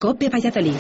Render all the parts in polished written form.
COPE Valladolid.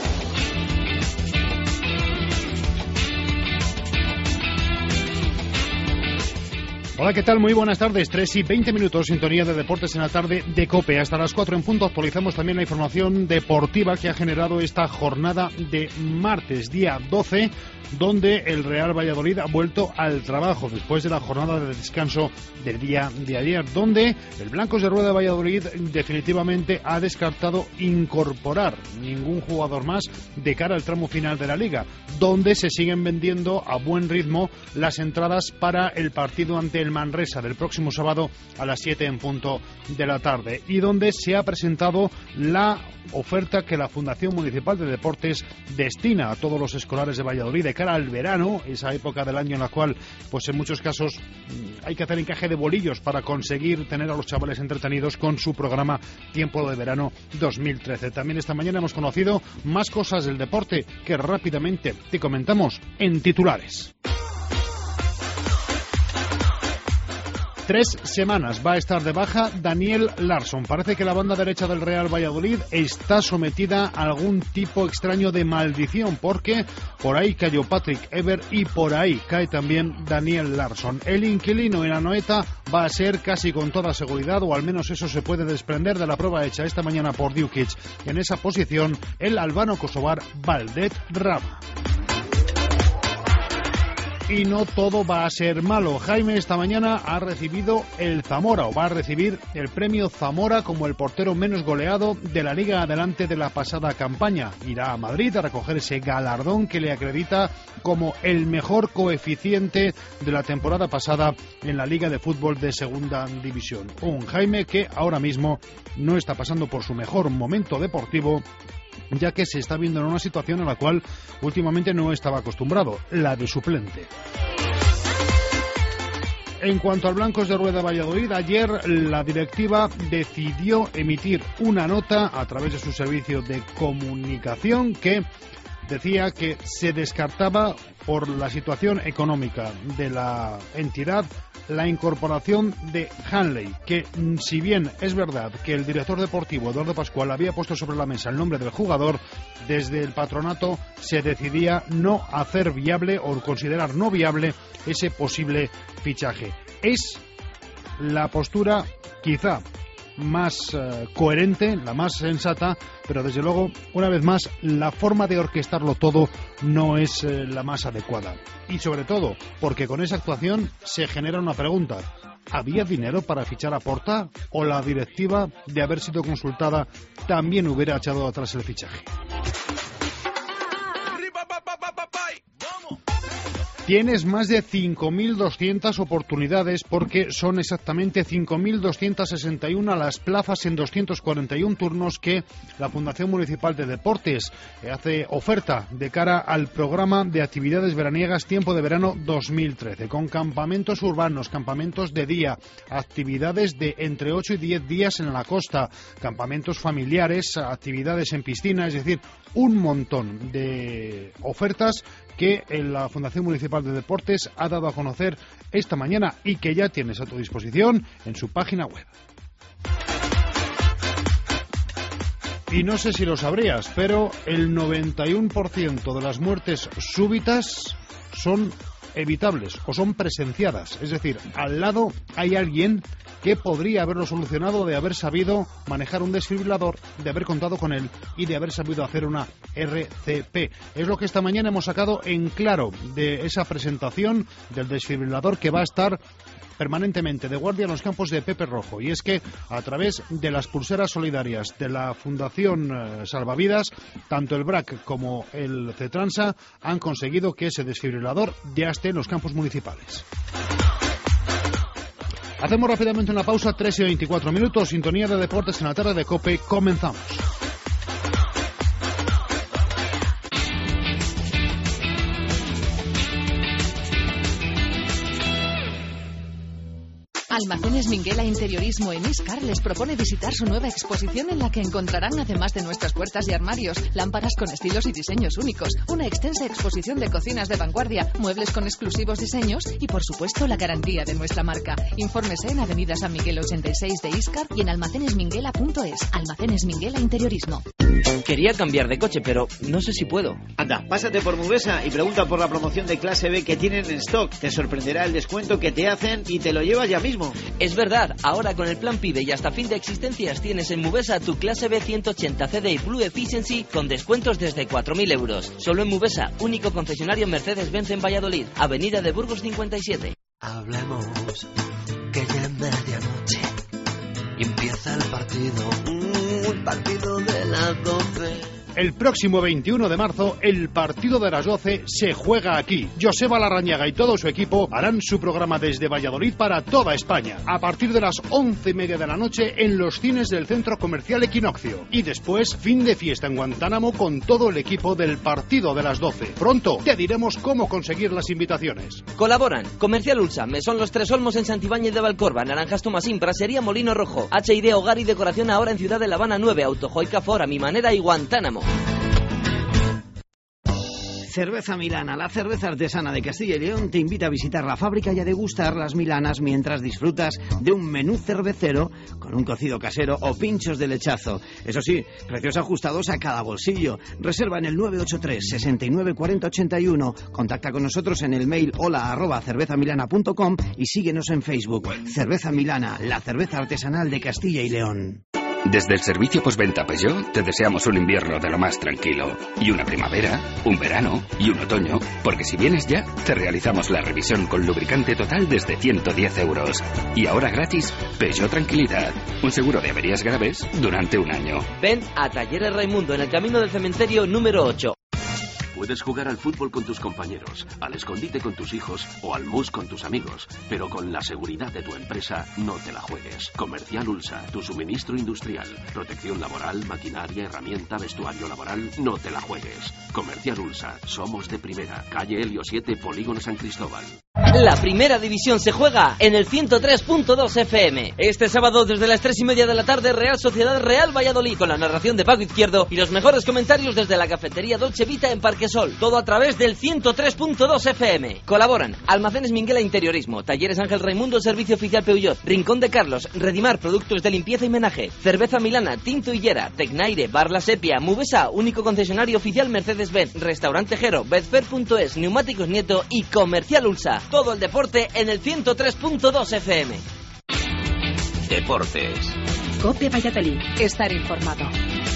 Hola, ¿qué tal? Muy buenas tardes. 3:20, sintonía de deportes en la tarde de COPE. Hasta las 4 en punto actualizamos también la información deportiva que ha generado esta jornada de martes, día 12, donde el Real Valladolid ha vuelto al trabajo después de la jornada de descanso del día de ayer, donde el Blancos de Rueda de Valladolid definitivamente ha descartado incorporar ningún jugador más de cara al tramo final de la Liga, donde se siguen vendiendo a buen ritmo las entradas para el partido ante el Manresa del próximo sábado a las 7 en punto de la tarde, y donde se ha presentado la oferta que la Fundación Municipal de Deportes destina a todos los escolares de Valladolid de cara al verano, esa época del año en la cual pues en muchos casos hay que hacer encaje de bolillos para conseguir tener a los chavales entretenidos con su programa Tiempo de Verano 2013. También esta mañana hemos conocido más cosas del deporte que rápidamente te comentamos en titulares. 3 semanas va a estar de baja Daniel Larsson. Parece que la banda derecha del Real Valladolid está sometida a algún tipo extraño de maldición, porque por ahí cayó Patrick Eber y por ahí cae también Daniel Larsson. El inquilino en Anoeta va a ser casi con toda seguridad, o al menos eso se puede desprender de la prueba hecha esta mañana por Dukic. En esa posición, el albano-kosovar Valdet Rama. Y no todo va a ser malo. Jaime esta mañana ha recibido el Zamora, o va a recibir el premio Zamora como el portero menos goleado de la Liga Adelante de la pasada campaña. Irá a Madrid a recoger ese galardón que le acredita como el mejor coeficiente de la temporada pasada en la Liga de Fútbol de Segunda División. Un Jaime que ahora mismo no está pasando por su mejor momento deportivo, ya que se está viendo en una situación a la cual últimamente no estaba acostumbrado, la de suplente. En cuanto al Blancos de Rueda Valladolid, ayer la directiva decidió emitir una nota a través de su servicio de comunicación que decía que se descartaba por la situación económica de la entidad la incorporación de Hanley, que si bien es verdad que el director deportivo Eduardo Pascual había puesto sobre la mesa el nombre del jugador, desde el patronato se decidía no hacer viable o considerar no viable ese posible fichaje. Es la postura quizá más coherente, la más sensata, pero desde luego, una vez más, la forma de orquestarlo todo no es la más adecuada. Y sobre todo, porque con esa actuación se genera una pregunta: ¿había dinero para fichar a Porta? ¿O la directiva, de haber sido consultada, también hubiera echado atrás el fichaje? Tienes más de 5.200 oportunidades, porque son exactamente 5.261 las plazas en 241 turnos que la Fundación Municipal de Deportes hace oferta de cara al programa de actividades veraniegas Tiempo de Verano 2013, con campamentos urbanos, campamentos de día, actividades de entre 8 y 10 días en la costa, campamentos familiares, actividades en piscina, es decir, un montón de ofertas que la Fundación Municipal de Deportes ha dado a conocer esta mañana y que ya tienes a tu disposición en su página web. Y no sé si lo sabrías, pero el 91% de las muertes súbitas son evitables o son presenciadas, es decir, al lado hay alguien que podría haberlo solucionado, de haber sabido manejar un desfibrilador, de haber contado con él y de haber sabido hacer una RCP. Es lo que esta mañana hemos sacado en claro de esa presentación del desfibrilador que va a estar permanentemente de guardia en los campos de Pepe Rojo, y es que a través de las pulseras solidarias de la Fundación Salvavidas, tanto el BRAC como el CETRANSA han conseguido que ese desfibrilador ya esté en los campos municipales. Hacemos rápidamente una pausa, 3:24, sintonía de deportes en la tarde de COPE, comenzamos. Almacenes Minguela Interiorismo en Iscar les propone visitar su nueva exposición, en la que encontrarán, además de nuestras puertas y armarios, lámparas con estilos y diseños únicos, una extensa exposición de cocinas de vanguardia, muebles con exclusivos diseños y, por supuesto, la garantía de nuestra marca. Infórmese en Avenida San Miguel 86 de Iscar y en almacenesminguela.es. Almacenes Minguela Interiorismo. Quería cambiar de coche, pero no sé si puedo. Anda, pásate por Mubesa y pregunta por la promoción de clase B que tienen en stock. Te sorprenderá el descuento que te hacen y te lo llevas ya mismo. Es verdad, ahora con el plan PIBE y hasta fin de existencias tienes en Mubesa tu clase B 180 CDI Blue Efficiency con descuentos desde 4.000 euros. Solo en Mubesa, único concesionario Mercedes-Benz en Valladolid, Avenida de Burgos 57. Hablemos, que ya es medianoche y empieza el partido de las 12. El próximo 21 de marzo, el partido de las 12 se juega aquí. Joseba Larrañaga y todo su equipo harán su programa desde Valladolid para toda España, a partir de las 11:30 de la noche en los cines del Centro Comercial Equinoccio. Y después, fin de fiesta en Guantánamo con todo el equipo del partido de las 12. Pronto te diremos cómo conseguir las invitaciones. Colaboran Comercial Ulsa, Mesón Los Tres Olmos en Santibáñez de Valcorba, Naranjas Tomasín, Brasería Molino Rojo, H&D Hogar y Decoración ahora en Ciudad de La Habana 9, Autojoica Fora, Mi Manera y Guantánamo. Cerveza Milana, la cerveza artesana de Castilla y León, te invita a visitar la fábrica y a degustar las milanas mientras disfrutas de un menú cervecero con un cocido casero o pinchos de lechazo. Eso sí, precios ajustados a cada bolsillo. Reserva en el 983 69 40 81. Contacta con nosotros en el mail hola@cervezamilana.com y síguenos en Facebook. Cerveza Milana, la cerveza artesanal de Castilla y León. Desde el servicio postventa Peugeot te deseamos un invierno de lo más tranquilo. Y una primavera, un verano y un otoño. Porque si vienes ya, te realizamos la revisión con lubricante total desde 110 euros. Y ahora gratis, Peugeot Tranquilidad. Un seguro de averías graves durante un año. Ven a Talleres Raimundo en el camino del cementerio número 8. Puedes jugar al fútbol con tus compañeros, al escondite con tus hijos o al mus con tus amigos, pero con la seguridad de tu empresa no te la juegues. Comercial Ulsa, tu suministro industrial, protección laboral, maquinaria, herramienta, vestuario laboral, no te la juegues. Comercial Ulsa, somos de primera, calle Helio 7, Polígono San Cristóbal. La primera división se juega en el 103.2 FM. Este sábado desde las 3:30 de la tarde, Real Sociedad Real Valladolid, con la narración de Paco Izquierdo y los mejores comentarios desde la cafetería Dolce Vita en Parque Sol. Todo a través del 103.2 FM. Colaboran Almacenes Minguela Interiorismo, Talleres Ángel Raimundo, Servicio Oficial Peugeot, Rincón de Carlos, Redimar, Productos de Limpieza y Menaje, Cerveza Milana, Tinto Hillera, Tecnaire, Bar La Sepia, Mubesa, único concesionario oficial Mercedes-Benz, Restaurante Jero, Betfair.es, Neumáticos Nieto y Comercial Ulsa. Todo el deporte en el 103.2 FM. Deportes. COPE Valladolid. Estar informado.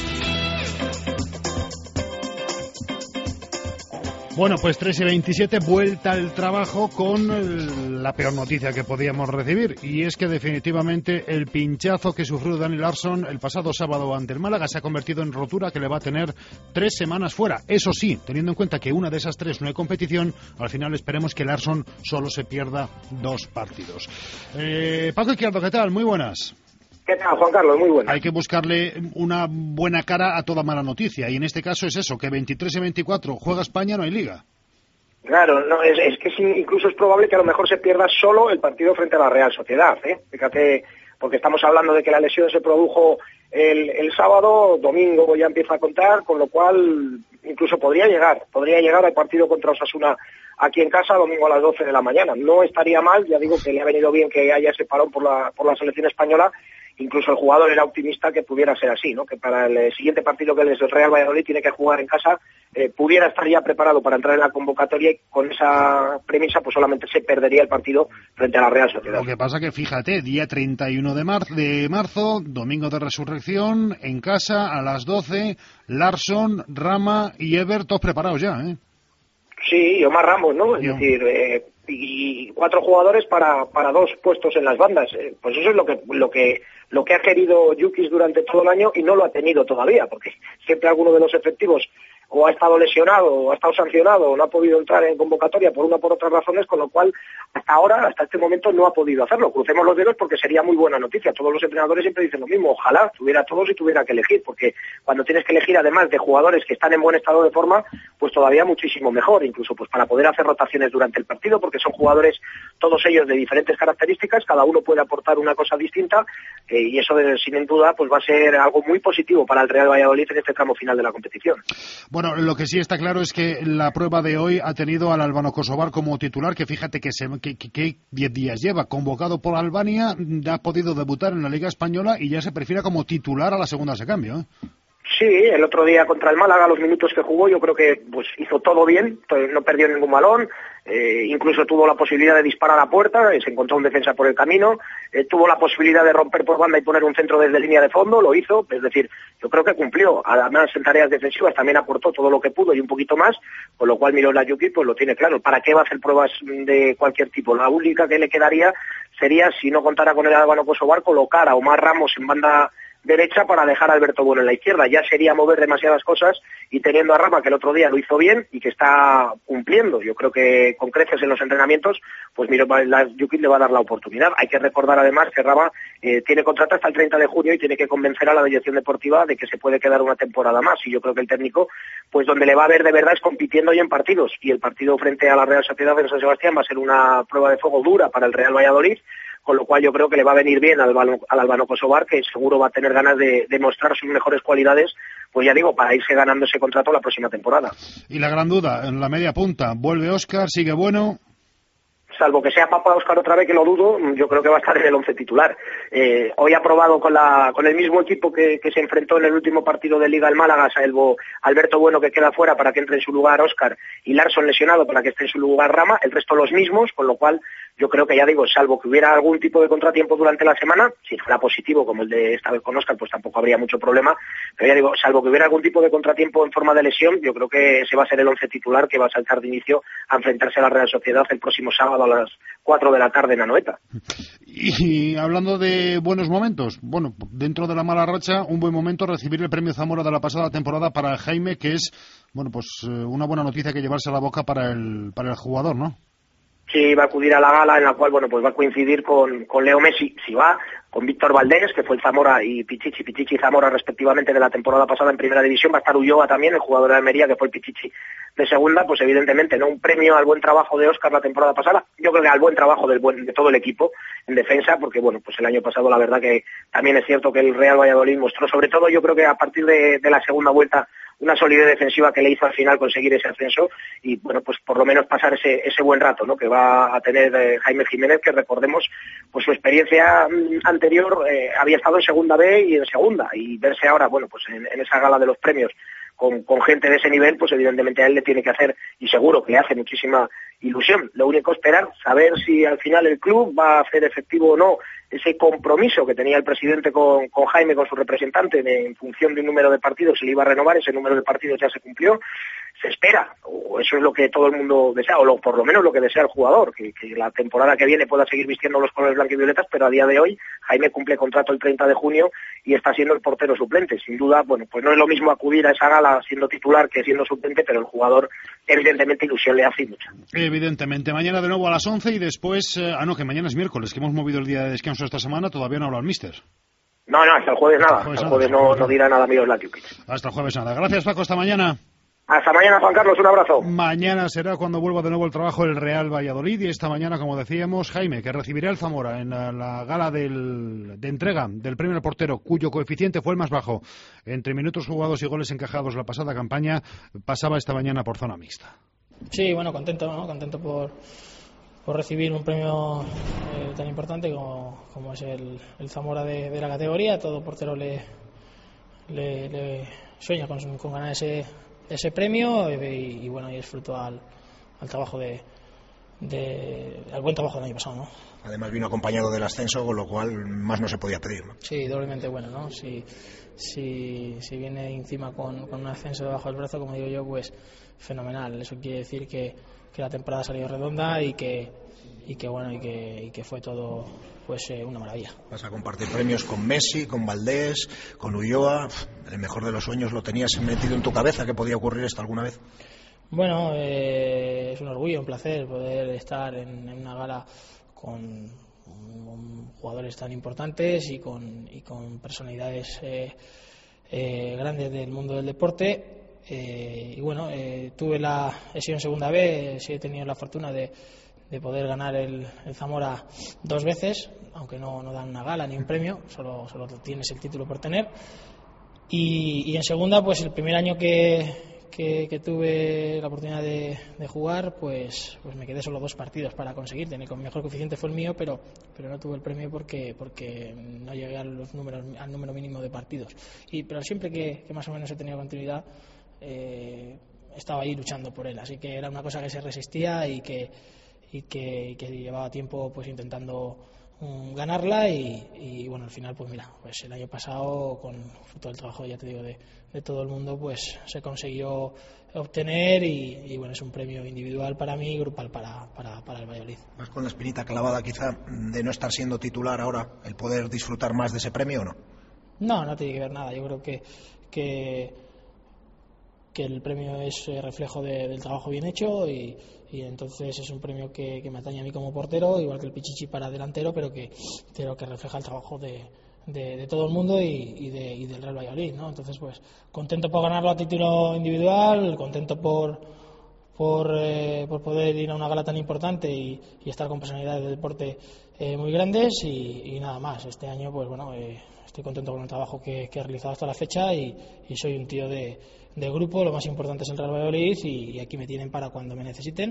Bueno, pues 3:27, vuelta al trabajo con la peor noticia que podíamos recibir, y es que definitivamente el pinchazo que sufrió Dani Larsson el pasado sábado ante el Málaga se ha convertido en rotura que le va a tener 3 semanas fuera. Eso sí, teniendo en cuenta que una de esas 3 no hay competición, al final esperemos que Larsson solo se pierda 2 partidos. Paco Izquierdo, ¿qué tal? Muy buenas. ¿Qué tal, Juan Carlos? Muy bueno. Hay que buscarle una buena cara a toda mala noticia, y en este caso es eso, que 23 y 24 juega España, no hay liga. Claro, no, es que incluso es probable que a lo mejor se pierda solo el partido frente a la Real Sociedad, ¿eh? Fíjate, porque estamos hablando de que la lesión se produjo el sábado, domingo ya empieza a contar, con lo cual incluso podría llegar al partido contra Osasuna aquí en casa, domingo a las 12 de la mañana. No estaría mal, ya digo que le ha venido bien que haya ese parón por la selección española. Incluso el jugador era optimista que pudiera ser así, ¿no? Que para el siguiente partido que el Real Valladolid tiene que jugar en casa, pudiera estar ya preparado para entrar en la convocatoria, y con esa premisa pues solamente se perdería el partido frente a la Real Sociedad. Lo que pasa que, fíjate, día 31 de marzo, domingo de resurrección, en casa a las 12, Larsson, Rama y Ever, todos preparados ya, ¿eh? Sí, y Omar Ramos, ¿no? Es decir, y 4 jugadores para 2 puestos en las bandas. Pues eso es lo que ha querido Yukis durante todo el año y no lo ha tenido todavía, porque siempre alguno de los efectivos o ha estado lesionado o ha estado sancionado o no ha podido entrar en convocatoria por una o por otras razones, con lo cual hasta este momento no ha podido hacerlo. Crucemos los dedos porque sería muy buena noticia. Todos los entrenadores siempre dicen lo mismo, ojalá tuviera todos y tuviera que elegir, porque cuando tienes que elegir además de jugadores que están en buen estado de forma, pues todavía muchísimo mejor, incluso pues para poder hacer rotaciones durante el partido, porque son jugadores todos ellos de diferentes características, cada uno puede aportar una cosa distinta, y eso sin duda pues va a ser algo muy positivo para el Real Valladolid en este tramo final de la competición. Bueno, lo que sí está claro es que la prueba de hoy ha tenido al albano kosovar como titular, que fíjate que 10 días lleva convocado por Albania, ya ha podido debutar en la Liga Española y ya se perfila como titular a la segunda de cambio, ¿eh? Sí, el otro día contra el Málaga, los minutos que jugó, yo creo que pues hizo todo bien, no perdió ningún balón, incluso tuvo la posibilidad de disparar a puerta, se encontró un defensa por el camino, tuvo la posibilidad de romper por banda y poner un centro desde línea de fondo, lo hizo, es decir, yo creo que cumplió, además en tareas defensivas también aportó todo lo que pudo y un poquito más, con lo cual Miroslav Jukic pues lo tiene claro. ¿Para qué va a hacer pruebas de cualquier tipo? La única que le quedaría sería, si no contara con el Albano Kosovar, colocar a Omar Ramos en banda derecha para dejar a Alberto Bueno en la izquierda. Ya sería mover demasiadas cosas, y teniendo a Rama, que el otro día lo hizo bien y que está cumpliendo, yo creo que con creces en los entrenamientos, pues Miroslav Jukic le va a dar la oportunidad. Hay que recordar además que Rama tiene contrato hasta el 30 de junio y tiene que convencer a la dirección deportiva de que se puede quedar una temporada más, y yo creo que el técnico, pues donde le va a ver de verdad es compitiendo y en partidos, y el partido frente a la Real Sociedad en San Sebastián va a ser una prueba de fuego dura para el Real Valladolid, con lo cual yo creo que le va a venir bien al Albano Kosovar, que seguro va a tener ganas de mostrar sus mejores cualidades, pues ya digo, para irse ganando ese contrato la próxima temporada. Y la gran duda, en la media punta, ¿vuelve Óscar? ¿Sigue Bueno? Salvo que sea Papa Óscar otra vez, que lo dudo, yo creo que va a estar en el 11 titular. Hoy ha probado con el mismo equipo que se enfrentó en el último partido de Liga el Málaga, salvo Alberto Bueno, que queda fuera, para que entre en su lugar Óscar, y Larsson lesionado para que esté en su lugar Rama, el resto los mismos, con lo cual yo creo que, ya digo, salvo que hubiera algún tipo de contratiempo durante la semana, si fuera positivo como el de esta vez con Óscar, pues tampoco habría mucho problema, pero ya digo, salvo que hubiera algún tipo de contratiempo en forma de lesión, yo creo que ese va a ser el 11 titular que va a saltar de inicio a enfrentarse a la Real Sociedad el próximo sábado a las 4 de la tarde en Anoeta. Y hablando de buenos momentos, bueno, dentro de la mala racha, un buen momento recibir el premio Zamora de la pasada temporada para Jaime, que es, bueno, pues una buena noticia que llevarse a la boca para el jugador, ¿no? Sí, va a acudir a la gala en la cual, bueno, pues va a coincidir con Leo Messi, si va, con Víctor Valdés, que fue el Zamora, y Pichichi y Zamora respectivamente de la temporada pasada en Primera División. Va a estar Ulloa también, el jugador de Almería, que fue el Pichichi de Segunda. Pues evidentemente no un premio al buen trabajo de Óscar la temporada pasada, yo creo que al buen trabajo de todo el equipo en defensa, porque bueno, pues el año pasado la verdad que también es cierto que el Real Valladolid mostró, sobre todo yo creo que a partir de la segunda vuelta, una solidez defensiva que le hizo al final conseguir ese ascenso, y bueno, pues por lo menos pasar ese buen rato, ¿no?, que va a tener Jaime Jiménez, que recordemos, pues su experiencia anterior había estado en Segunda B y en Segunda, y verse ahora, bueno, pues en esa gala de los premios con gente de ese nivel, pues evidentemente a él le tiene que hacer, y seguro que le hace muchísima ilusión. Lo único esperar, saber si al final el club va a hacer efectivo o no ese compromiso que tenía el presidente con Jaime, con su representante, en función de un número de partidos, se le iba a renovar. Ese número de partidos ya se cumplió, se espera, o eso es lo que todo el mundo desea, o por lo menos lo que desea el jugador, que la temporada que viene pueda seguir vistiendo los colores blanquivioletas, pero a día de hoy Jaime cumple contrato el 30 de junio y está siendo el portero suplente. Sin duda, bueno, pues no es lo mismo acudir a esa gala siendo titular que siendo suplente, pero el jugador evidentemente ilusión le hace mucha. Evidentemente. Mañana de nuevo a las 11 y después, que mañana es miércoles, que hemos movido el día de descanso esta semana, todavía no ha hablado el míster. No, hasta el jueves nada. Hasta el jueves no dirá nada Miroslav Jukic. Hasta el jueves nada. Gracias, Paco, hasta mañana. Hasta mañana, Juan Carlos, un abrazo. Mañana será cuando vuelva de nuevo el trabajo del Real Valladolid, y esta mañana, como decíamos, Jaime, que recibirá el Zamora en la gala de entrega del premio al portero, cuyo coeficiente fue el más bajo entre minutos jugados y goles encajados la pasada campaña, pasaba esta mañana por zona mixta. Sí, bueno, contento, ¿no? Contento por recibir un premio tan importante como es el Zamora de la categoría. Todo portero le sueña con ganar ese premio, y bueno, y es fruto al trabajo al buen trabajo del año pasado, ¿no? Además vino acompañado del ascenso, con lo cual más no se podía pedir, ¿no? Sí, doblemente bueno, ¿no? Si viene encima con un ascenso debajo del brazo, como digo yo, pues fenomenal. Eso quiere decir que la temporada ha salido redonda y que fue todo pues una maravilla. Vas a compartir premios con Messi, con Valdés, con Ulloa. El mejor de los sueños lo tenías metido en tu cabeza, que podía ocurrir esto alguna vez. Bueno, es un orgullo, un placer poder estar en una gala con jugadores tan importantes y con personalidades grandes del mundo del deporte. Y bueno, he sido en Segunda B, sí he tenido la fortuna de poder ganar el Zamora 2 veces, aunque no dan una gala ni un premio, solo tienes el título por tener. Y en Segunda, pues el primer año que que tuve la oportunidad de jugar, pues me quedé solo 2 partidos para conseguir. El mejor coeficiente fue el mío, pero no tuve el premio porque no llegué al número mínimo de partidos. Pero siempre que más o menos he tenido continuidad, estaba ahí luchando por él. Así que era una cosa que se resistía y que llevaba tiempo pues intentando ganarla y bueno, al final pues mira, pues el año pasado con fruto del trabajo, ya te digo, de todo el mundo, pues se consiguió obtener y bueno, es un premio individual para mí y grupal para el Valladolid. ¿Más con la espinita clavada quizá de no estar siendo titular ahora, el poder disfrutar más de ese premio o no? No tiene que ver nada. Yo creo que el premio es reflejo del trabajo bien hecho y entonces es un premio que me atañe a mí como portero, igual que el Pichichi para delantero, pero que refleja el trabajo de todo el mundo y del Real Valladolid, ¿no? Entonces pues contento por ganarlo a título individual, contento por poder ir a una gala tan importante y estar con personalidades del deporte muy grandes y nada más. Este año pues bueno, estoy contento con el trabajo que he realizado hasta la fecha y soy un tío de grupo. Lo más importante es el Real Valladolid y aquí me tienen para cuando me necesiten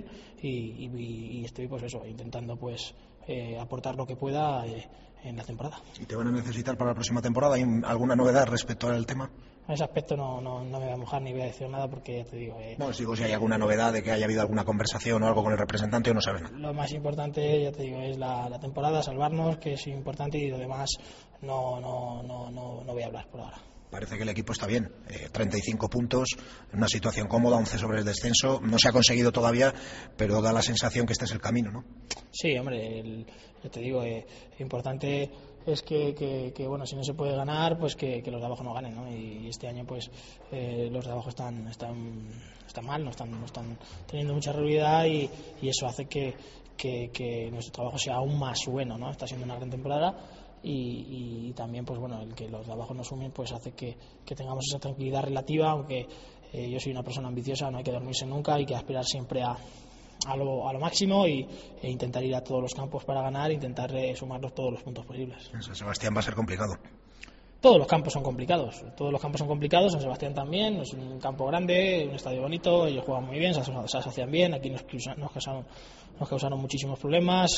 y estoy pues eso, intentando pues aportar lo que pueda en la temporada. ¿Y te van a necesitar para la próxima temporada? ¿Hay alguna novedad respecto al tema? En ese aspecto no me voy a mojar ni voy a decir nada porque ya te digo... No, os digo si hay alguna novedad de que haya habido alguna conversación o algo con el representante o no saben nada. Lo más importante, ya te digo, es la temporada, salvarnos, que es importante, y lo demás no voy a hablar por ahora. Parece que el equipo está bien, 35 puntos, en una situación cómoda, 11 sobre el descenso. No se ha conseguido todavía, pero da la sensación que este es el camino, ¿no? Sí, hombre, ya te digo, importante es que bueno, si no se puede ganar, pues que los de abajo no ganen, ¿no? Y este año pues los de abajo están mal, no están teniendo mucha realidad y eso hace que nuestro trabajo sea aún más bueno, ¿no? Está siendo una gran temporada. Y también pues bueno, el que los de abajo nos sumen pues hace que tengamos esa tranquilidad relativa, aunque yo soy una persona ambiciosa, no hay que dormirse nunca, hay que aspirar siempre a lo máximo e intentar ir a todos los campos para ganar, intentar sumarnos todos los puntos posibles. En San Sebastián va a ser complicado. Todos los campos son complicados, San Sebastián también, es un campo grande, un estadio bonito, ellos juegan muy bien, se asocian bien, aquí nos causaron muchísimos problemas,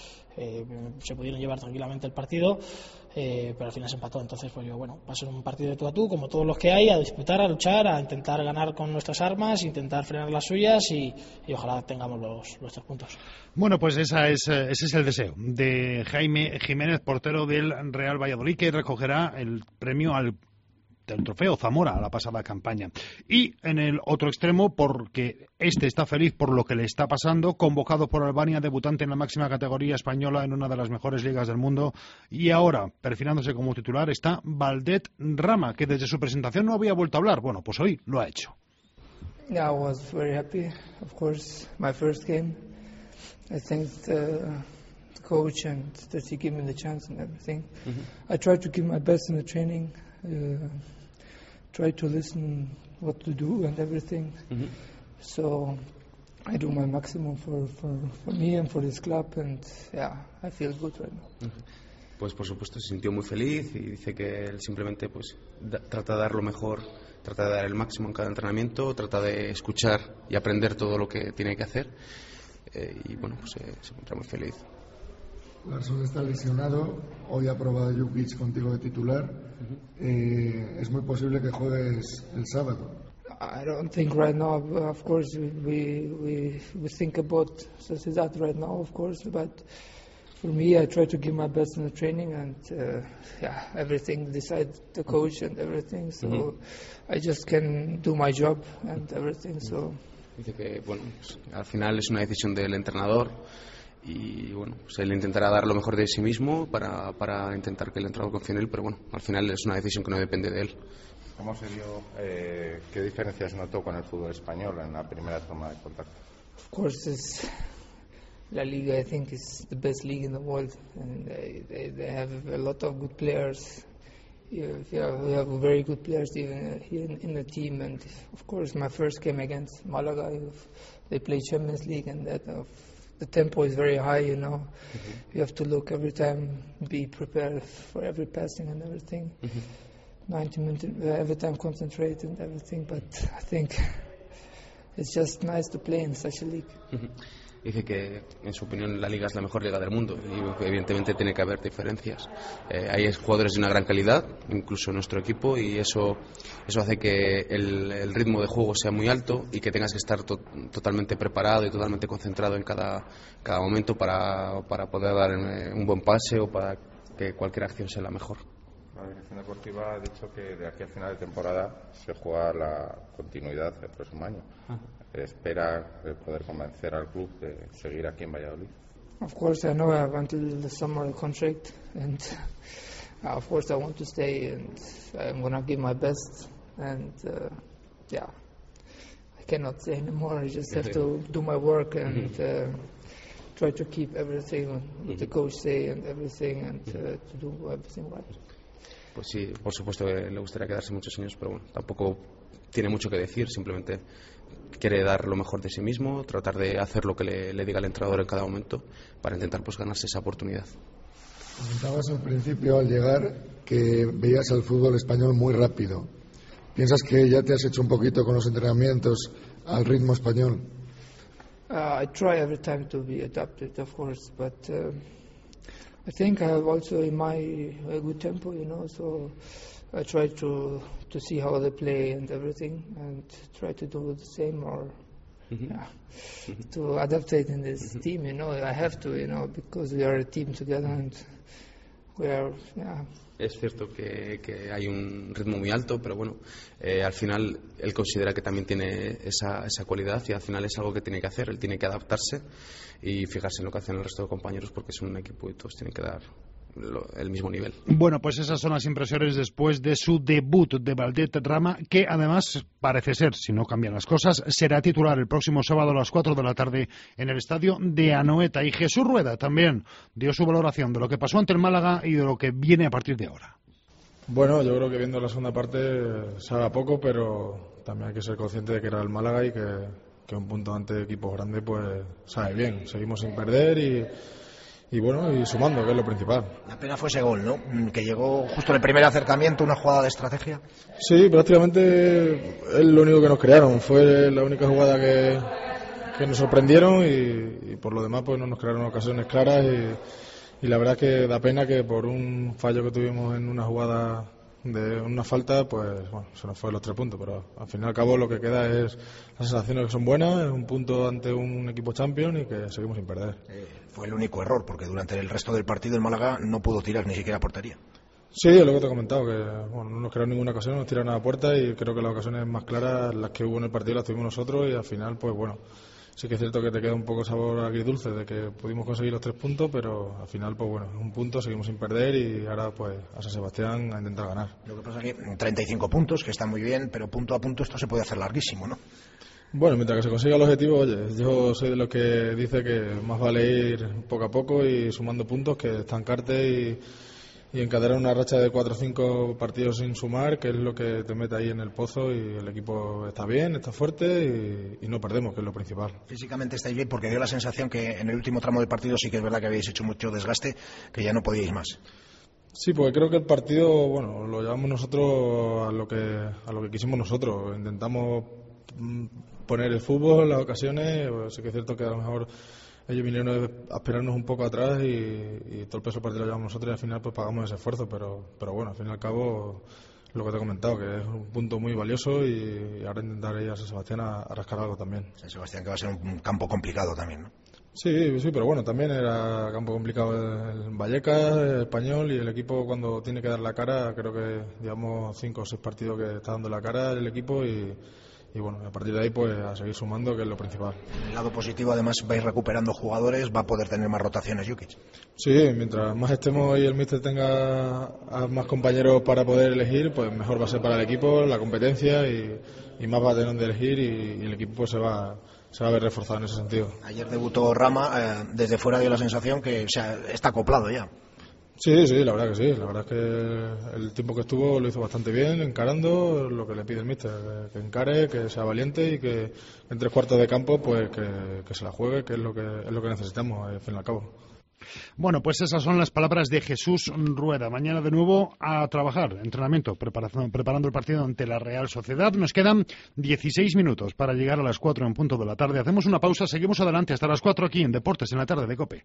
se pudieron llevar tranquilamente el partido, pero al final se empató. Entonces pues va a ser un partido de tú a tú, como todos los que hay, a disputar, a luchar, a intentar ganar con nuestras armas, intentar frenar las suyas y ojalá tengamos los 3 puntos. Bueno, pues ese es el deseo de Jaime Jiménez, portero del Real Valladolid, que recogerá el premio del trofeo Zamora a la pasada campaña. Y en el otro extremo, porque está feliz por lo que le está pasando, convocado por Albania, debutante en la máxima categoría española en una de las mejores ligas del mundo, y ahora, perfilándose como titular, está Valdet Rama, que desde su presentación no había vuelto a hablar. Bueno, pues hoy lo ha hecho. Yeah, I was very happy. Of course, my first game. I think the coach and that he gave me the chance and everything. I tried to give my best in the training. Try to listen what to do and everything. So I do my maximum for me and for this club, and yeah, I feel good right now. Pues por supuesto se sintió muy feliz y dice que él simplemente pues trata de dar lo mejor, trata de dar el máximo en cada entrenamiento, trata de escuchar y aprender todo lo que tiene que hacer y bueno, pues se encuentra muy feliz. Larsson está lesionado, hoy ha probado Jukic contigo de titular. Es muy posible que juegues el sábado. I don't think right now, of course, we think about that right now, of course, but for me, I try to give my best in the training, and everything decides the coach and everything, so I just can do my job and everything. So dice que bueno, pues, al final es una decisión del entrenador. Y bueno, pues él intentará dar lo mejor de sí mismo para intentar que el entrenador confíe en él, pero bueno, al final es una decisión que no depende de él. ¿Cómo se dio, qué diferencias notó con el fútbol español en la primera toma de contacto? Of course, La Liga, I think, is the best league in the world, and they have a lot of good players. We have very good players even here in the team, and of course my first game against Malaga, they play Champions League, and the tempo is very high, you know. You have to look every time, be prepared for every passing and everything. 90 minutes, every time concentrate and everything. But I think it's just nice to play in such a league. Dice que, en su opinión, la Liga es la mejor liga del mundo y evidentemente tiene que haber diferencias. Hay jugadores de una gran calidad, incluso en nuestro equipo, y eso hace que el ritmo de juego sea muy alto y que tengas que estar totalmente preparado y totalmente concentrado en cada momento para poder dar un buen pase o para que cualquier acción sea la mejor. La dirección deportiva ha dicho que de aquí a final de temporada se juega la continuidad el próximo año. ¿Espera poder convencer al club de seguir aquí en Valladolid? Of course, I know I have until the summer contract, and of course I want to stay, and I'm gonna give my best. And yeah, I cannot say anymore. I just have to do my work and try to keep everything the coach say and everything, and to do everything right. Pues sí, por supuesto que le gustaría quedarse muchos años, pero bueno, tampoco tiene mucho que decir, simplemente quiere dar lo mejor de sí mismo, tratar de hacer lo que le diga el entrenador en cada momento para intentar pues ganarse esa oportunidad. Comentabas al principio al llegar que veías el fútbol español muy rápido. ¿Piensas que ya te has hecho un poquito con los entrenamientos al ritmo español? I try every time to be adapted, of course, but I think I have also in my a good tempo, you know, so I try to see how they play and everything, and try to do the same or to adapt it in this team, you know. I have to, you know, because we are a team together and we are, Es cierto que hay un ritmo muy alto, pero bueno, al final él considera que también tiene esa cualidad y al final es algo que tiene que hacer. Él tiene que adaptarse y fijarse en lo que hacen el resto de compañeros porque es un equipo y todos tienen que dar el mismo nivel. Bueno, pues esas son las impresiones después de su debut de Valdet Rama, que además parece ser, si no cambian las cosas, será titular el próximo sábado a las 4 de la tarde en el estadio de Anoeta. Y Jesús Rueda también dio su valoración de lo que pasó ante el Málaga y de lo que viene a partir de ahora. Bueno, yo creo que viendo la segunda parte sabe a poco, pero también hay que ser consciente de que era el Málaga y que un punto ante equipos grandes pues sabe bien. Seguimos sin perder y bueno, y sumando, que es lo principal. La pena fue ese gol, ¿no? Que llegó justo en el primer acercamiento, una jugada de estrategia. Sí, prácticamente es lo único que nos crearon. Fue la única jugada que nos sorprendieron y por lo demás pues no nos crearon ocasiones claras y la verdad que da pena que por un fallo que tuvimos en una jugada de una falta, pues bueno, se nos fue los 3 puntos, pero al fin y al cabo lo que queda es las sensaciones que son buenas, es un punto ante un equipo champion y que seguimos sin perder. Fue el único error, porque durante el resto del partido el Málaga no pudo tirar ni siquiera a portería. Sí, es lo que te he comentado, que bueno, no nos crearon ninguna ocasión, nos tiraron a la puerta y creo que las ocasiones más claras, las que hubo en el partido, las tuvimos nosotros y al final, pues bueno, sí que es cierto que te queda un poco sabor agridulce de que pudimos conseguir los 3 puntos, pero al final, pues bueno, un punto, seguimos sin perder y ahora pues a San Sebastián a intentar ganar. Lo que pasa es que 35 puntos, que está muy bien, pero punto a punto esto se puede hacer larguísimo, ¿no? Bueno, mientras que se consiga el objetivo, oye, yo soy de los que dice que más vale ir poco a poco y sumando puntos que estancarte y encadenar una racha de 4 o 5 partidos sin sumar, que es lo que te mete ahí en el pozo y el equipo está bien, está fuerte y no perdemos, que es lo principal. Físicamente estáis bien porque dio la sensación que en el último tramo del partido sí que es verdad que habéis hecho mucho desgaste, que ya no podíais más. Sí, porque creo que el partido, bueno, lo llevamos nosotros a lo que quisimos nosotros. Intentamos poner el fútbol, las ocasiones, pues sí que es cierto que a lo mejor ellos vinieron a esperarnos un poco atrás y todo el peso del partido lo llevamos nosotros y al final pues pagamos ese esfuerzo, pero bueno, al fin y al cabo lo que te he comentado, que es un punto muy valioso y ahora intentar ir a San Sebastián a rascar algo también. San Sebastián, que va a ser un campo complicado también, ¿no? Sí, pero bueno, también era campo complicado el Vallecas, el Español y el equipo cuando tiene que dar la cara, creo que digamos 5 o 6 partidos que está dando la cara el equipo y bueno, a partir de ahí pues a seguir sumando, que es lo principal. En el lado positivo además vais recuperando jugadores, va a poder tener más rotaciones Jukic. Sí, mientras más estemos y el míster tenga a más compañeros para poder elegir, pues mejor va a ser para el equipo, la competencia y más va a tener de elegir y el equipo pues se va a ver reforzado en ese sentido. Ayer debutó Rama, desde fuera dio la sensación que está acoplado ya. Sí, la verdad que sí. La verdad es que el tiempo que estuvo lo hizo bastante bien, encarando lo que le pide el míster, que encare, que sea valiente y que en 3 cuartos de campo pues que se la juegue, que es lo que necesitamos al fin y al cabo. Bueno, pues esas son las palabras de Jesús Rueda. Mañana de nuevo a trabajar, entrenamiento, preparando el partido ante la Real Sociedad. Nos quedan 16 minutos para llegar a las 4 en punto de la tarde. Hacemos una pausa, seguimos adelante hasta las 4 aquí en Deportes en la tarde de COPE.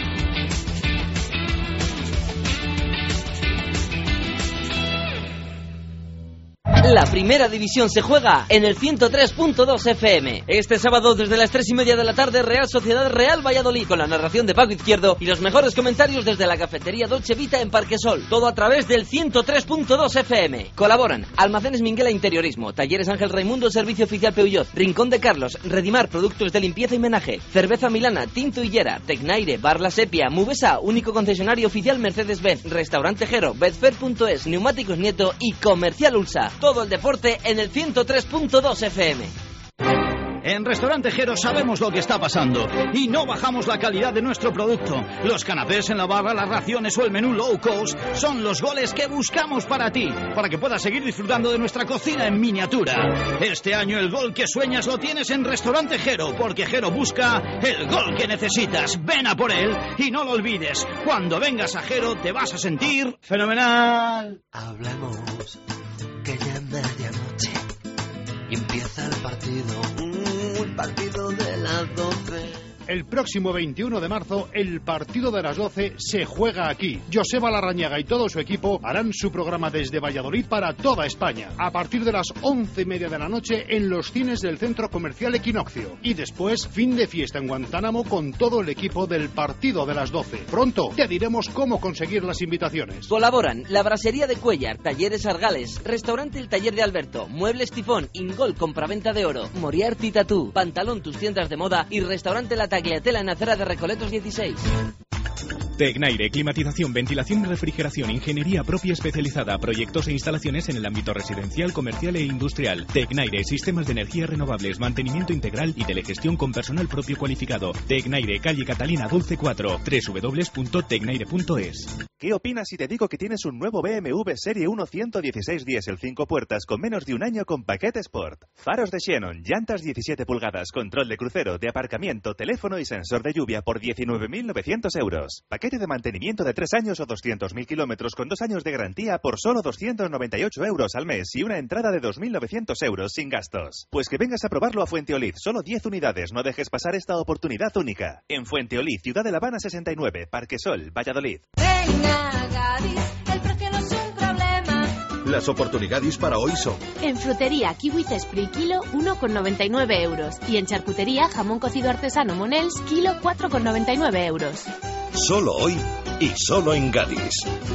La primera división se juega en el 103.2 FM. Este sábado desde las 3:30 de la tarde, Real Sociedad Real Valladolid, con la narración de Paco Izquierdo y los mejores comentarios desde la cafetería Dolce Vita en Parquesol. Todo a través del 103.2 FM. Colaboran Almacenes Minguela Interiorismo, Talleres Ángel Raimundo, Servicio Oficial Peugeot, Rincón de Carlos, Redimar, Productos de Limpieza y Menaje, Cerveza Milana, Tinto Hillera, Tecnaire, Bar La Sepia, Mubesa, único concesionario oficial Mercedes-Benz, Restaurante Jero, Betfair.es, Neumáticos Nieto y Comercial Ulsa. Todo el deporte en el 103.2 FM. En Restaurante Jero sabemos lo que está pasando y no bajamos la calidad de nuestro producto. Los canapés en la barra, las raciones o el menú low cost son los goles que buscamos para ti, para que puedas seguir disfrutando de nuestra cocina en miniatura. Este año el gol que sueñas lo tienes en Restaurante Jero, porque Jero busca el gol que necesitas. Ven a por él y no lo olvides. Cuando vengas a Jero te vas a sentir fenomenal. Hablemos que ya es medianoche y empieza el partido de las 12. El próximo 21 de marzo, el partido de las 12 se juega aquí. Joseba Larrañaga y todo su equipo harán su programa desde Valladolid para toda España, a partir de las 11:30 de la noche en los cines del Centro Comercial Equinoccio. Y después, fin de fiesta en Guantánamo con todo el equipo del partido de las 12. Pronto te diremos cómo conseguir las invitaciones. Colaboran La Brasería de Cuellar, Talleres Argales, Restaurante El Taller de Alberto, Muebles Tifón, Ingol Compraventa de Oro, Moriarty Tatú, Pantalón Tus Tiendas de Moda y Restaurante La Tagliatella en Acera de Recoletos 16. Tecnaire, climatización, ventilación y refrigeración, ingeniería propia especializada, proyectos e instalaciones en el ámbito residencial, comercial e industrial. Tecnaire, sistemas de energías renovables, mantenimiento integral y telegestión con personal propio cualificado. Tecnaire, calle Catalina Dulce 4, www.tecnaire.es. ¿Qué opinas si te digo que tienes un nuevo BMW Serie 1 116 diésel 5 puertas con menos de un año con paquete Sport? Faros de Xenon, llantas 17 pulgadas, control de crucero, de aparcamiento, teléfono y sensor de lluvia por 19.900 euros. Paquete de mantenimiento de 3 años o 200.000 kilómetros con 2 años de garantía por solo 298 euros al mes y una entrada de 2.900 euros sin gastos. Pues que vengas a probarlo a Fuenteolid, solo 10 unidades, no dejes pasar esta oportunidad única. En Fuenteolid, Ciudad de La Habana 69, Parquesol, Valladolid. Venga, Gadis, el precio no es un problema. Las oportunidades para hoy son: en frutería kiwi Cespri kilo 1,99 euros y en charcutería jamón cocido artesano Monels kilo 4,99 euros. Solo hoy y solo en Gadis.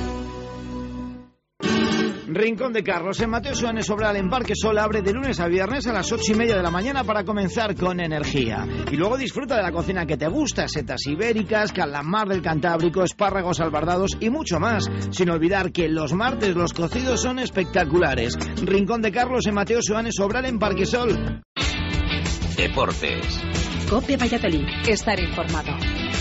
Rincón de Carlos en Mateo Suárez Sobral en Parquesol abre de lunes a viernes a las 8:30 de la mañana para comenzar con energía. Y luego disfruta de la cocina que te gusta: setas ibéricas, calamar del Cantábrico, espárragos albardados y mucho más. Sin olvidar que los martes los cocidos son espectaculares. Rincón de Carlos en Mateo Suárez Sobral en Parquesol. Deportes. COPE Valladolid. Estar informado.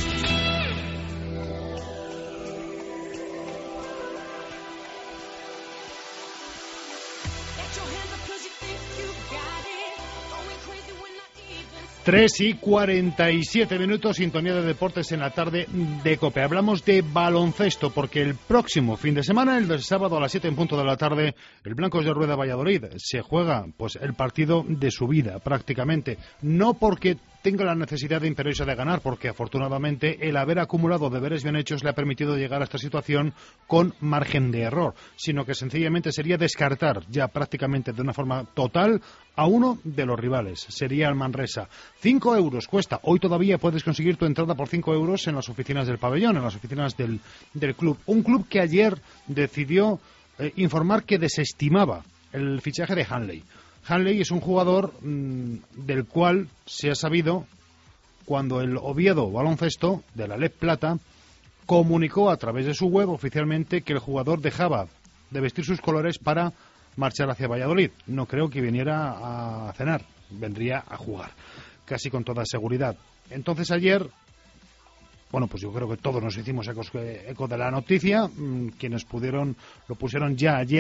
Tres y 47 minutos, sintonía de deportes en la tarde de COPE. Hablamos de baloncesto porque el próximo fin de semana, el del sábado a las 7 en punto de la tarde, el Blancos de Rueda Valladolid se juega pues el partido de su vida prácticamente. No porque tenga la necesidad imperiosa de ganar, porque afortunadamente el haber acumulado deberes bien hechos le ha permitido llegar a esta situación con margen de error, sino que sencillamente sería descartar ya prácticamente de una forma total a uno de los rivales, sería el Manresa. 5 euros cuesta, hoy todavía puedes conseguir tu entrada por 5 euros en las oficinas del pabellón, en las oficinas del club. Un club que ayer decidió informar que desestimaba el fichaje de Hanley. Hanley es un jugador del cual se ha sabido cuando el Oviedo Baloncesto de la LEP Plata comunicó a través de su web oficialmente que el jugador dejaba de vestir sus colores para marchar hacia Valladolid. No creo que viniera a cenar, vendría a jugar, casi con toda seguridad. Entonces ayer, bueno, pues yo creo que todos nos hicimos eco de la noticia, quienes pudieron lo pusieron ya ayer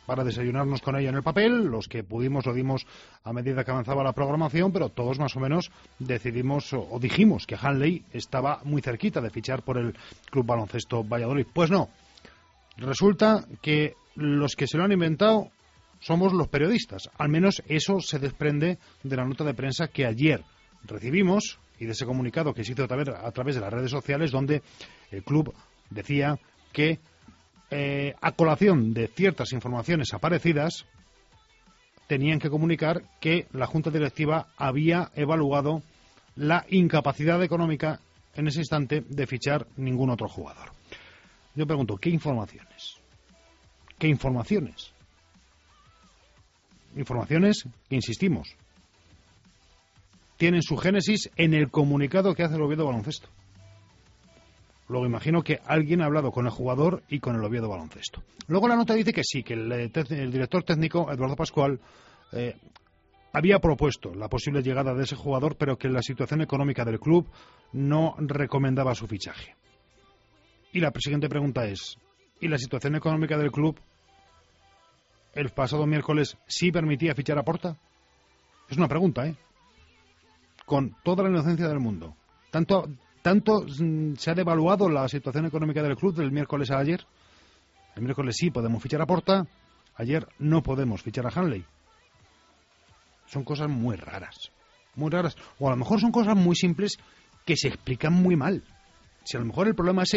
para desayunarnos con ella en el papel. Los que pudimos lo dimos a medida que avanzaba la programación, pero todos más o menos decidimos o dijimos que Hanley estaba muy cerquita de fichar por el Club Baloncesto Valladolid. Pues no, resulta que los que se lo han inventado somos los periodistas. Al menos eso se desprende de la nota de prensa que ayer recibimos y de ese comunicado que se hizo a través de las redes sociales, donde el club decía que a colación de ciertas informaciones aparecidas tenían que comunicar que la Junta Directiva había evaluado la incapacidad económica en ese instante de fichar ningún otro jugador. Yo pregunto, ¿qué informaciones? ¿Qué informaciones? Informaciones que, insistimos, tienen su génesis en el comunicado que hace el Oviedo Baloncesto. Luego imagino que alguien ha hablado con el jugador y con el Oviedo Baloncesto. Luego la nota dice que sí, que el director técnico, Eduardo Pascual, había propuesto la posible llegada de ese jugador, pero que la situación económica del club no recomendaba su fichaje. Y la siguiente pregunta es, ¿y la situación económica del club el pasado miércoles sí permitía fichar a Porta? Es una pregunta, con toda la inocencia del mundo. Tanto se ha devaluado la situación económica del club del miércoles a ayer. El miércoles sí podemos fichar a Porta, ayer no podemos fichar a Hanley. Son cosas muy raras, o a lo mejor son cosas muy simples que se explican muy mal. Si a lo mejor el problema es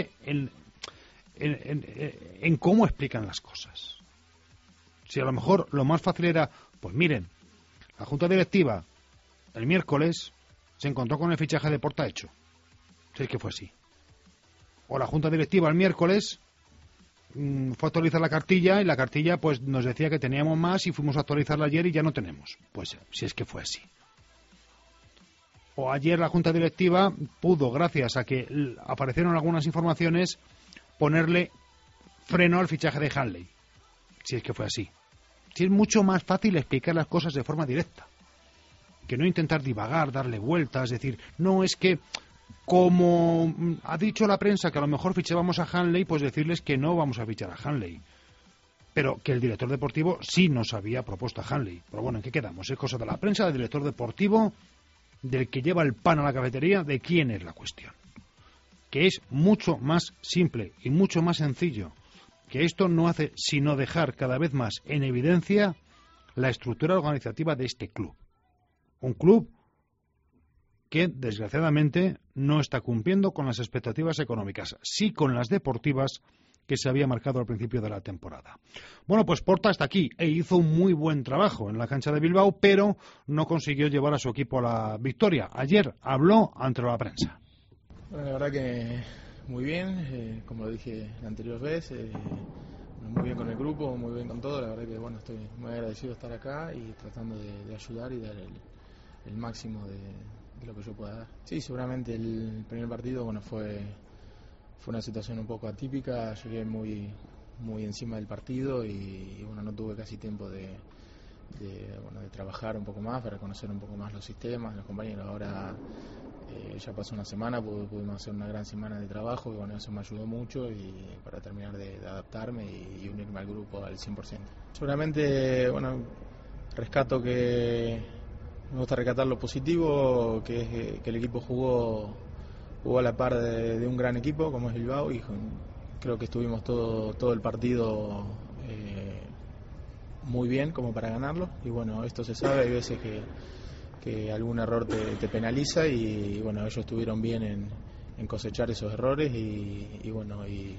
en cómo explican las cosas. Si a lo mejor lo más fácil era, pues miren, la Junta Directiva el miércoles se encontró con el fichaje de Porta hecho. Si es que fue así. O la Junta Directiva el miércoles fue a actualizar la cartilla y la cartilla pues nos decía que teníamos más y fuimos a actualizarla ayer y ya no tenemos. Pues si es que fue así. O ayer la Junta Directiva pudo, gracias a que aparecieron algunas informaciones, ponerle freno al fichaje de Hanley. Si es que fue así. Si es mucho más fácil explicar las cosas de forma directa. Que no intentar divagar, darle vueltas, decir, no, es que como ha dicho la prensa que a lo mejor fichábamos a Hanley, pues decirles que no vamos a fichar a Hanley. Pero que el director deportivo sí nos había propuesto a Hanley. Pero bueno, ¿en qué quedamos? ¿Es cosa de la prensa, del director deportivo, del que lleva el pan a la cafetería? ¿De quién es la cuestión? Que es mucho más simple y mucho más sencillo. Que esto no hace sino dejar cada vez más en evidencia la estructura organizativa de este club. Un club que, desgraciadamente, no está cumpliendo con las expectativas económicas, sí con las deportivas que se había marcado al principio de la temporada. Bueno, pues Porta está aquí e hizo un muy buen trabajo en la cancha de Bilbao, pero no consiguió llevar a su equipo a la victoria. Ayer habló ante la prensa. Bueno, la verdad que muy bien, como lo dije la anterior vez, muy bien con el grupo, muy bien con todo. La verdad que bueno, estoy muy agradecido de estar acá y tratando de ayudar y dar el máximo de lo que yo pueda dar. Sí, seguramente el primer partido bueno fue una situación un poco atípica. Llegué muy encima del partido y bueno, no tuve casi tiempo de trabajar un poco más, para conocer un poco más los sistemas, los compañeros. Ahora ya pasó una semana, pudimos hacer una gran semana de trabajo y bueno, eso me ayudó mucho y para terminar de adaptarme y unirme al grupo al 100%. Seguramente, bueno, me gusta rescatar lo positivo, que es que el equipo jugó a la par de un gran equipo como es Bilbao y creo que estuvimos todo el partido muy bien como para ganarlo y bueno, esto se sabe, hay veces que algún error te penaliza y bueno, ellos estuvieron bien en cosechar esos errores y bueno, y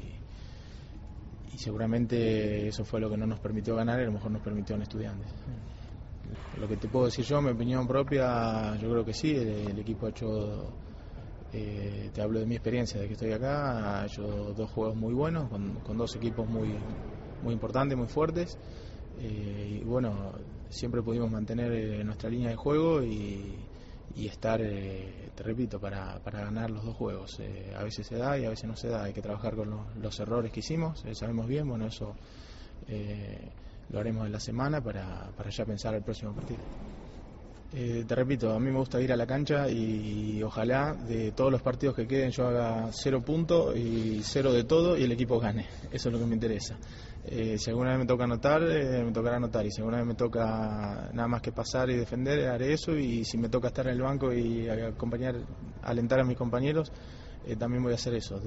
seguramente eso fue lo que no nos permitió ganar y a lo mejor nos permitió en Estudiantes. Lo que te puedo decir yo, mi opinión propia, yo creo que sí, el equipo ha hecho, te hablo de mi experiencia, de que estoy acá, ha hecho 2 juegos muy buenos, con 2 equipos muy importantes, muy fuertes, y bueno, siempre pudimos mantener nuestra línea de juego y estar, te repito, para ganar los 2 juegos. A veces se da y a veces no se da, hay que trabajar con los errores que hicimos, sabemos bien, bueno, eso lo haremos en la semana para ya pensar el próximo partido. Te repito, a mí me gusta ir a la cancha y ojalá de todos los partidos que queden yo haga 0 puntos y 0 de todo y el equipo gane. Eso es lo que me interesa. Si alguna vez me toca anotar, me tocará anotar, y si alguna vez me toca nada más que pasar y defender, haré eso, y si me toca estar en el banco y alentar a mis compañeros, también voy a hacer eso.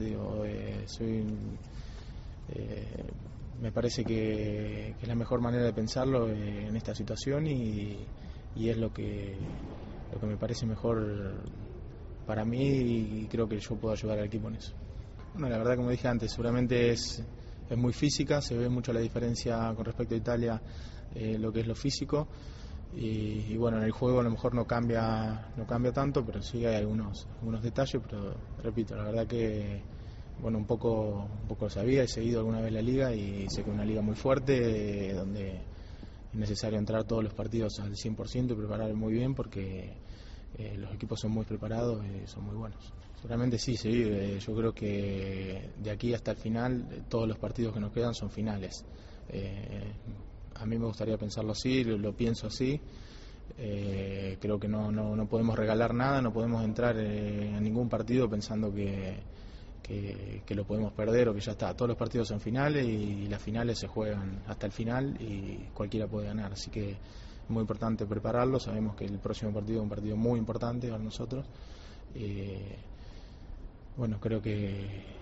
Me parece que es la mejor manera de pensarlo en esta situación, y es lo que me parece mejor para mí, y creo que yo puedo ayudar al equipo en eso. Bueno, la verdad, como dije antes, seguramente es muy física, se ve mucho la diferencia con respecto a Italia, lo que es lo físico, y bueno, en el juego a lo mejor no cambia tanto, pero sí hay algunos detalles, pero repito, la verdad que bueno, un poco lo sabía, he seguido alguna vez la liga y sé que es una liga muy fuerte, donde es necesario entrar todos los partidos al 100% y preparar muy bien, porque los equipos son muy preparados y son muy buenos. Seguramente sí, yo creo que de aquí hasta el final todos los partidos que nos quedan son finales. A mí me gustaría pensarlo así, lo pienso así. Creo que no podemos regalar nada, no podemos entrar en ningún partido pensando que lo podemos perder o que ya está. Todos los partidos son finales, y las finales se juegan hasta el final y cualquiera puede ganar, así que es muy importante prepararlo. Sabemos que el próximo partido es un partido muy importante para nosotros. Bueno, creo que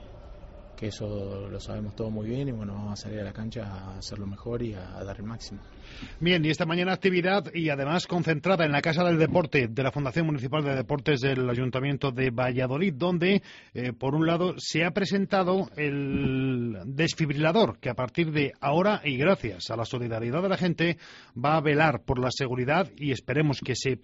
eso lo sabemos todo muy bien, y bueno, vamos a salir a la cancha a hacerlo mejor y a dar el máximo. Bien, y esta mañana actividad, y además concentrada en la Casa del Deporte de la Fundación Municipal de Deportes del Ayuntamiento de Valladolid, donde por un lado se ha presentado el desfibrilador, que a partir de ahora, y gracias a la solidaridad de la gente, va a velar por la seguridad, y esperemos que se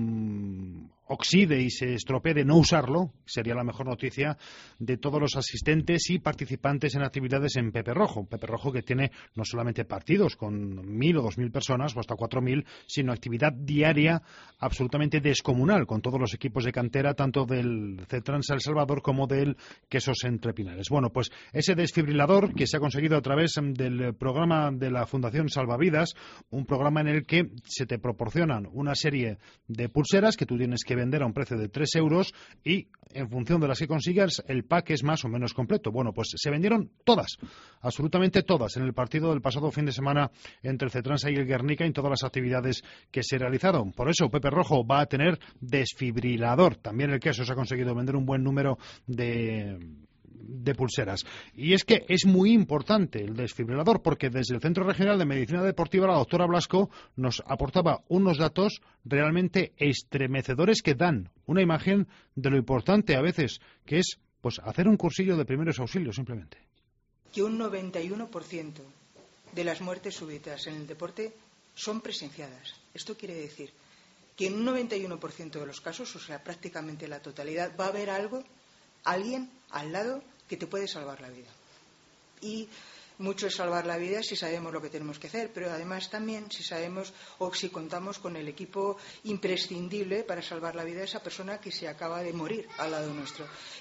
oxide y se estropee de no usarlo, sería la mejor noticia, de todos los asistentes y participantes en actividades en Pepe Rojo, que tiene no solamente partidos con 1.000 o 2.000 personas o hasta 4.000, sino actividad diaria absolutamente descomunal con todos los equipos de cantera, tanto del Cetrans El Salvador como del Quesos Entre Pinares. Bueno, pues ese desfibrilador que se ha conseguido a través del programa de la Fundación Salvavidas, un programa en el que se te proporcionan una serie de pulseras que tú tienes que vender a un precio de 3 euros, y en función de las que consigas el pack es más o menos completo. Bueno, pues se vendieron todas, absolutamente todas, en el partido del pasado fin de semana entre el Cetransa y el Guernica, en todas las actividades que se realizaron. Por eso Pepe Rojo va a tener desfibrilador. También el Quesos ha conseguido vender un buen número de pulseras. Y es que es muy importante el desfibrilador, porque desde el Centro Regional de Medicina Deportiva la doctora Blasco nos aportaba unos datos realmente estremecedores que dan una imagen de lo importante a veces que es pues hacer un cursillo de primeros auxilios simplemente. Que un 91% de las muertes súbitas en el deporte son presenciadas. Esto quiere decir que en un 91% de los casos, o sea, prácticamente la totalidad, va a haber alguien al lado que te puede salvar la vida. Y mucho es salvar la vida si sabemos lo que tenemos que hacer, pero además también si sabemos o si contamos con el equipo imprescindible para salvar la vida de esa persona que se acaba de morir al lado nuestro.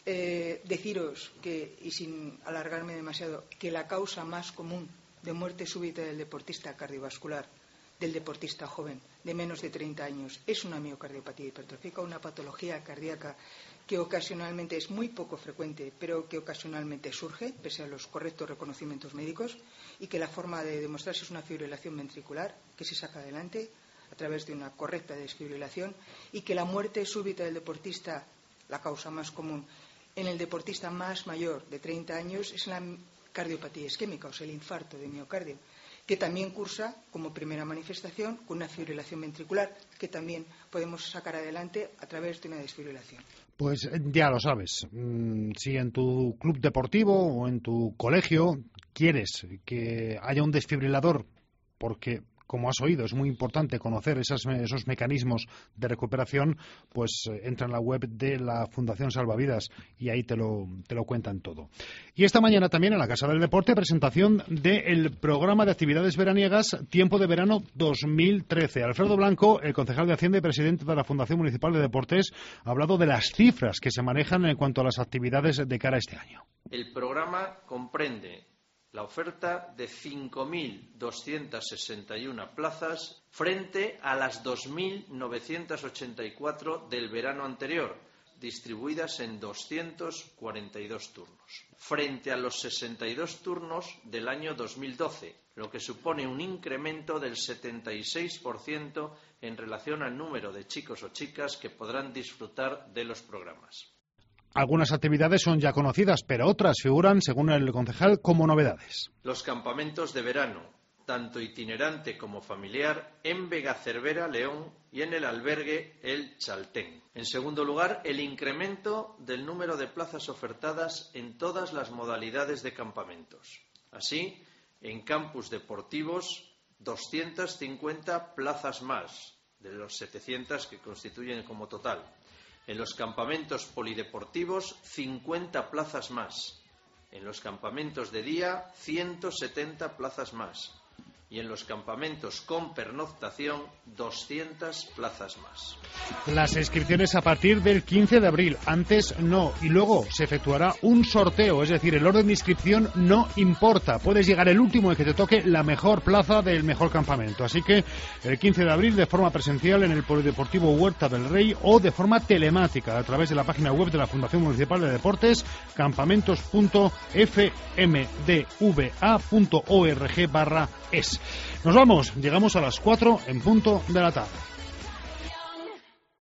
Deciros que, y sin alargarme demasiado, que la causa más común de muerte súbita del deportista cardiovascular, del deportista joven de menos de 30 años, es una miocardiopatía hipertrófica, una patología cardíaca que ocasionalmente es muy poco frecuente, pero que ocasionalmente surge, pese a los correctos reconocimientos médicos, y que la forma de demostrarse es una fibrilación ventricular que se saca adelante a través de una correcta desfibrilación, y que la muerte súbita del deportista, la causa más común en el deportista más mayor de 30 años, es la cardiopatía isquémica, o sea, el infarto de miocardio, que también cursa como primera manifestación con una fibrilación ventricular, que también podemos sacar adelante a través de una desfibrilación. Pues ya lo sabes, si en tu club deportivo o en tu colegio quieres que haya un desfibrilador, porque como has oído, es muy importante conocer esos mecanismos de recuperación, pues entra en la web de la Fundación Salvavidas y ahí te lo cuentan todo. Y esta mañana también en la Casa del Deporte, presentación del programa de actividades veraniegas Tiempo de Verano 2013. Alfredo Blanco, el concejal de Hacienda y presidente de la Fundación Municipal de Deportes, ha hablado de las cifras que se manejan en cuanto a las actividades de cara a este año. El programa comprende la oferta de 5.261 plazas frente a las 2.984 del verano anterior, distribuidas en 242 turnos, frente a los 62 turnos del año 2012, lo que supone un incremento del 76% en relación al número de chicos o chicas que podrán disfrutar de los programas. Algunas actividades son ya conocidas, pero otras figuran, según el concejal, como novedades. Los campamentos de verano, tanto itinerante como familiar, en Vegacervera, León, y en el albergue El Chaltén. En segundo lugar, el incremento del número de plazas ofertadas en todas las modalidades de campamentos. Así, en campus deportivos, 250 plazas más, de los 700 que constituyen como total. En los campamentos polideportivos, 50 plazas más. En los campamentos de día, 170 plazas más. Y en los campamentos con pernoctación, 200 plazas más. Las inscripciones a partir del 15 de abril, antes no, y luego se efectuará un sorteo, es decir, el orden de inscripción no importa, puedes llegar el último y que te toque la mejor plaza del mejor campamento, así que el 15 de abril de forma presencial en el Polideportivo Huerta del Rey o de forma telemática a través de la página web de la Fundación Municipal de Deportes, campamentos.fmdva.org/es. Nos vamos, llegamos a las 4 en punto de la tarde.